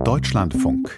Deutschlandfunk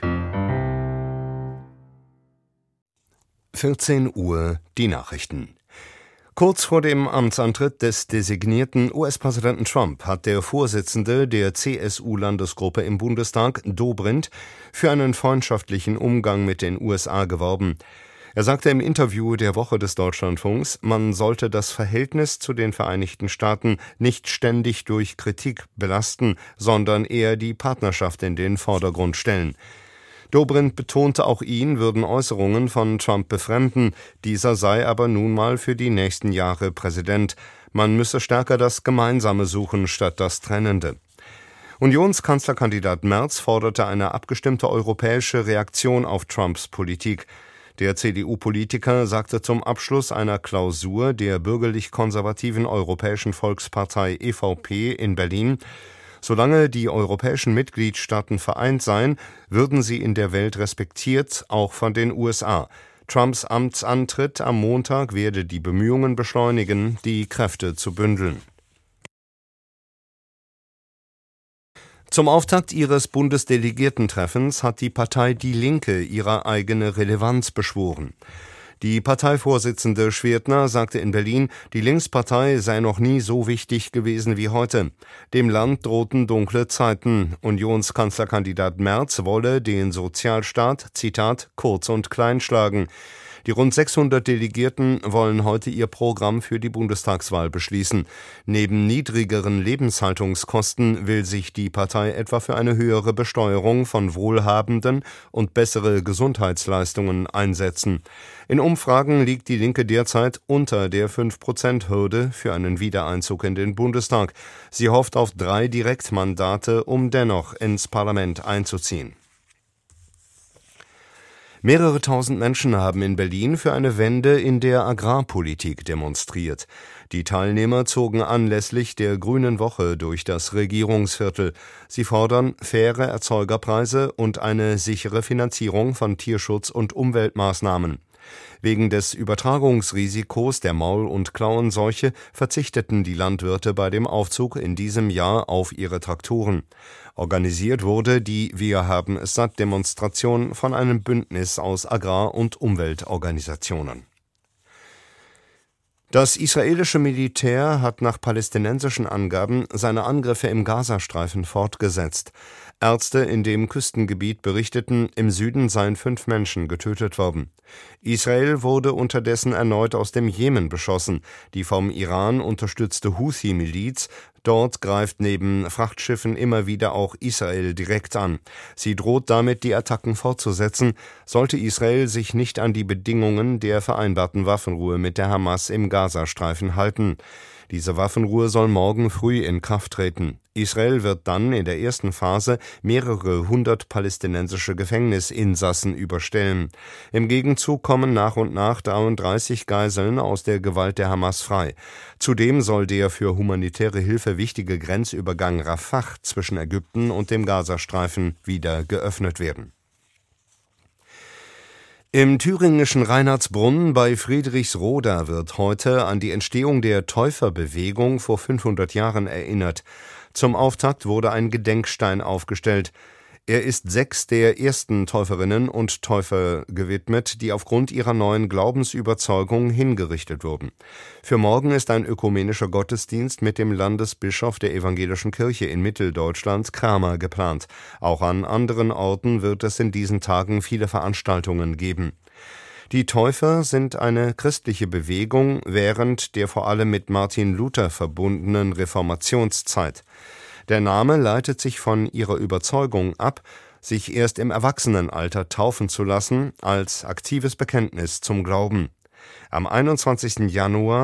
14 Uhr die Nachrichten. Kurz vor dem Amtsantritt des designierten US-Präsidenten Trump hat der Vorsitzende der CSU-Landesgruppe im Bundestag, Dobrindt, für einen freundschaftlichen Umgang mit den USA geworben. Er sagte im Interview der Woche des Deutschlandfunks, man sollte das Verhältnis zu den Vereinigten Staaten nicht ständig durch Kritik belasten, sondern eher die Partnerschaft in den Vordergrund stellen. Dobrindt betonte, auch ihn würden Äußerungen von Trump befremden, dieser sei aber nun mal für die nächsten Jahre Präsident. Man müsse stärker das Gemeinsame suchen statt das Trennende. Unionskanzlerkandidat Merz forderte eine abgestimmte europäische Reaktion auf Trumps Politik. Der CDU-Politiker sagte zum Abschluss einer Klausur der bürgerlich-konservativen Europäischen Volkspartei EVP in Berlin, solange die europäischen Mitgliedstaaten vereint seien, würden sie in der Welt respektiert, auch von den USA. Trumps Amtsantritt am Montag werde die Bemühungen beschleunigen, die Kräfte zu bündeln. Zum Auftakt ihres Bundesdelegiertentreffens hat die Partei Die Linke ihre eigene Relevanz beschworen. Die Parteivorsitzende Schwerdner sagte in Berlin, die Linkspartei sei noch nie so wichtig gewesen wie heute. Dem Land drohten dunkle Zeiten. Unionskanzlerkandidat Merz wolle den Sozialstaat, Zitat, kurz und klein schlagen. Die rund 600 Delegierten wollen heute ihr Programm für die Bundestagswahl beschließen. Neben niedrigeren Lebenshaltungskosten will sich die Partei etwa für eine höhere Besteuerung von Wohlhabenden und bessere Gesundheitsleistungen einsetzen. In Umfragen liegt die Linke derzeit unter der 5%-Hürde für einen Wiedereinzug in den Bundestag. Sie hofft auf 3 Direktmandate, um dennoch ins Parlament einzuziehen. Mehrere tausend Menschen haben in Berlin für eine Wende in der Agrarpolitik demonstriert. Die Teilnehmer zogen anlässlich der Grünen Woche durch das Regierungsviertel. Sie fordern faire Erzeugerpreise und eine sichere Finanzierung von Tierschutz- und Umweltmaßnahmen. Wegen des Übertragungsrisikos der Maul- und Klauenseuche verzichteten die Landwirte bei dem Aufzug in diesem Jahr auf ihre Traktoren. Organisiert wurde die Wir haben es satt Demonstration von einem Bündnis aus Agrar- und Umweltorganisationen. Das israelische Militär hat nach palästinensischen Angaben seine Angriffe im Gazastreifen fortgesetzt. Ärzte in dem Küstengebiet berichteten, im Süden seien 5 Menschen getötet worden. Israel wurde unterdessen erneut aus dem Jemen beschossen. Die vom Iran unterstützte Houthi-Miliz dort greift neben Frachtschiffen immer wieder auch Israel direkt an. Sie droht damit, die Attacken fortzusetzen, sollte Israel sich nicht an die Bedingungen der vereinbarten Waffenruhe mit der Hamas im Gazastreifen halten. Diese Waffenruhe soll morgen früh in Kraft treten. Israel wird dann in der ersten Phase mehrere hundert palästinensische Gefängnisinsassen überstellen. Im Gegenzug kommen nach und nach 33 Geiseln aus der Gewalt der Hamas frei. Zudem soll der für humanitäre Hilfe wichtige Grenzübergang Rafah zwischen Ägypten und dem Gazastreifen wieder geöffnet werden. Im thüringischen Reinhardsbrunn bei Friedrichsroda wird heute an die Entstehung der Täuferbewegung vor 500 Jahren erinnert. Zum Auftakt wurde ein Gedenkstein aufgestellt. Er ist 6 der ersten Täuferinnen und Täufer gewidmet, die aufgrund ihrer neuen Glaubensüberzeugung hingerichtet wurden. Für morgen ist ein ökumenischer Gottesdienst mit dem Landesbischof der Evangelischen Kirche in Mitteldeutschland, Kramer, geplant. Auch an anderen Orten wird es in diesen Tagen viele Veranstaltungen geben. Die Täufer sind eine christliche Bewegung während der vor allem mit Martin Luther verbundenen Reformationszeit. Der Name leitet sich von ihrer Überzeugung ab, sich erst im Erwachsenenalter taufen zu lassen, als aktives Bekenntnis zum Glauben. Am 21. Januar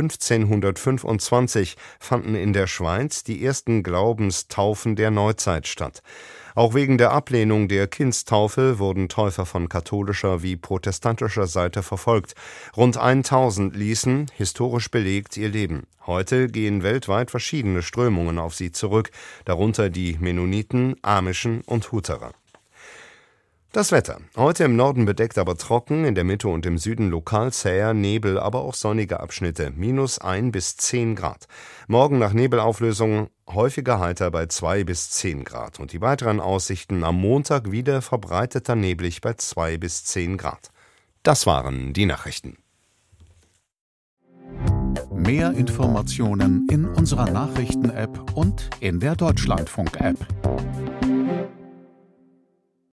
1525 fanden in der Schweiz die ersten Glaubenstaufen der Neuzeit statt. Auch wegen der Ablehnung der Kindstaufe wurden Täufer von katholischer wie protestantischer Seite verfolgt. Rund 1000 ließen, historisch belegt, ihr Leben. Heute gehen weltweit verschiedene Strömungen auf sie zurück, darunter die Mennoniten, Amischen und Hutherer. Das Wetter. Heute im Norden bedeckt, aber trocken, in der Mitte und im Süden lokal zäher Nebel, aber auch sonnige Abschnitte, -1 bis 10 Grad. Morgen nach Nebelauflösung häufiger heiter bei 2 bis 10 Grad. Und die weiteren Aussichten: am Montag wieder verbreiteter neblig bei 2 bis 10 Grad. Das waren die Nachrichten. Mehr Informationen in unserer Nachrichten-App und in der Deutschlandfunk-App.